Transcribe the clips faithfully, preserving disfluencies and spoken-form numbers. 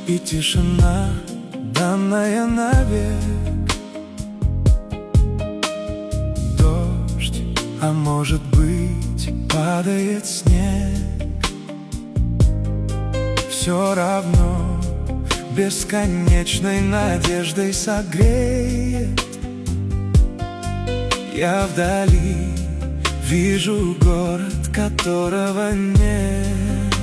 и тишина, данная навек. Дождь, а может быть, падает снег. Все равно бесконечной надеждой согреет. Я вдали вижу город, которого нет,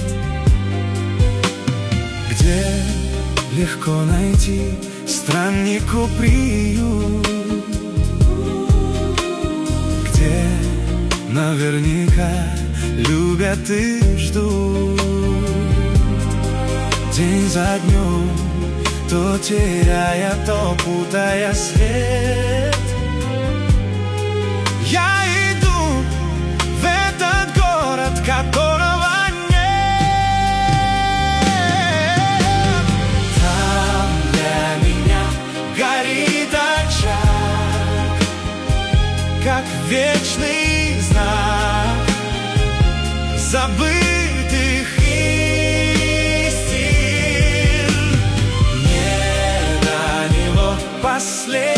где легко найти страннику приют, где наверняка любят и ждут. День за днем, то теряя, то путая свет, я иду в этот город, которого нет. Там для меня горит очаг, как вечный знак забытых истин. Не до него последний